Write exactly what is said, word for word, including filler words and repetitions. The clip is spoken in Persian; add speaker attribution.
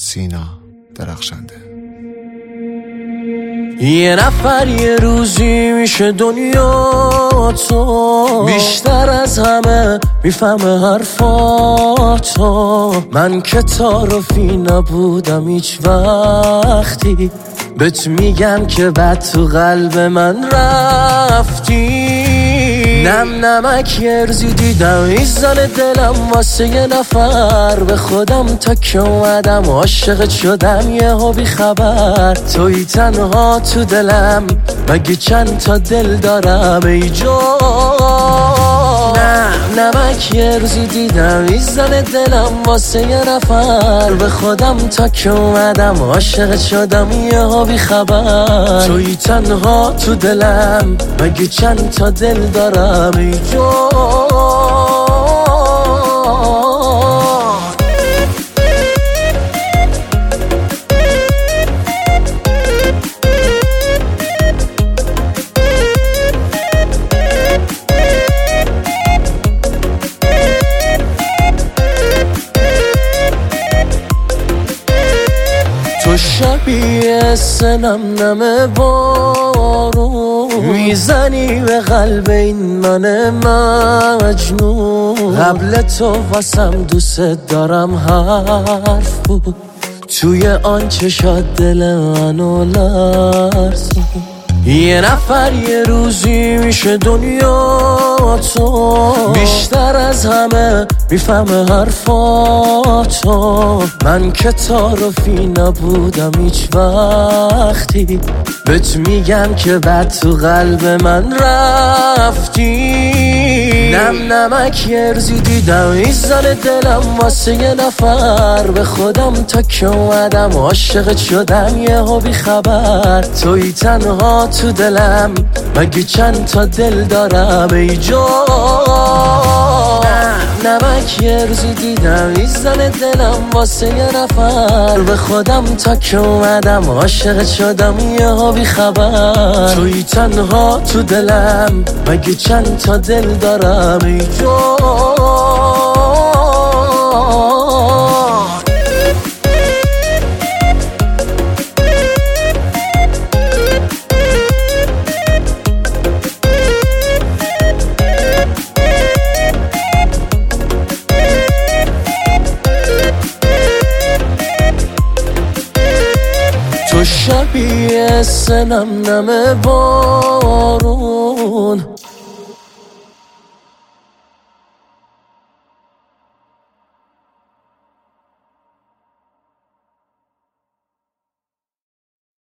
Speaker 1: سینا درخشنده.
Speaker 2: یه نفر یه روزی میشه دنیا تو، بیشتر از همه میفهمه حرفاتو. من که تعارفی نبودم هیچ وقتی، بهت میگم که بعد تو قلب من رفتی. نم نمک یرزی دیدم ایزان دلم واسه یه نفر، به خودم تا که اومدم عاشقت شدم یه ها بی خبر. توی تنها تو دلم، مگه چند تا دل دارم ای جان. نم نمک یرزی دیدم ایزان دلم واسه یه نفر، به خودم تا که اومدم عاشقت شدم یه ها بی خبر. توی تنها تو دلم، مگه چند تا دل دارم ای جان. تو شبیه سنم نم بارون، میزنی به قلب این من مجنون. قبل تو واسم دوست دارم حرف بود، توی آن چشات دل منو لرزون. یه نفر یه روزی میشه دنیا تو، بیشتر از همه میفهمه حرفاتو. من که تعارفی نبودم هیچ وقتی، بهت میگم که بعد تو قلب من رفتی. نم نمک یرزی دیدم ایزان دلم واسه یه نفر، به خودم تا که اومدم عاشقت شدم یه ها بی خبر. توی تنها تو دلم، مگه چند تا دل دارم ای جان. نمک یرزی دیدم ایزان دلم واسه یه نفر، به خودم تا که اومدم عاشقت شدم یه ها بی خبر. توی تنها تو دلم، مگه چند تا دل دارم ای جان. تو شبیه سنم نم بارون،